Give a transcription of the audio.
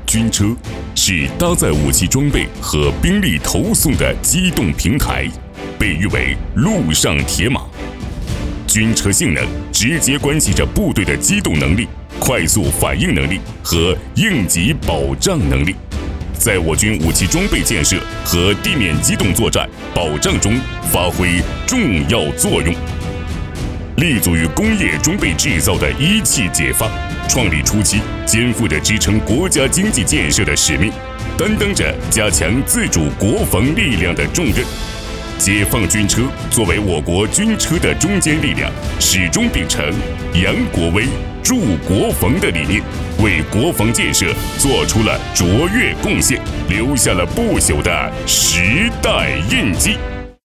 军车是搭载武器装备和兵力投送的机动平台，被誉为陆上铁马。军车性能直接关系着部队的机动能力、快速反应能力和应急保障能力，在我军武器装备建设和地面机动作战保障中发挥重要作用。立足于工业装备制造的一汽解放，创立初期肩负着支撑国家经济建设的使命，担当着加强自主国防力量的重任。解放军车作为我国军车的中坚力量，始终秉承扬国威、助国防的理念，为国防建设做出了卓越贡献，留下了不朽的时代印记。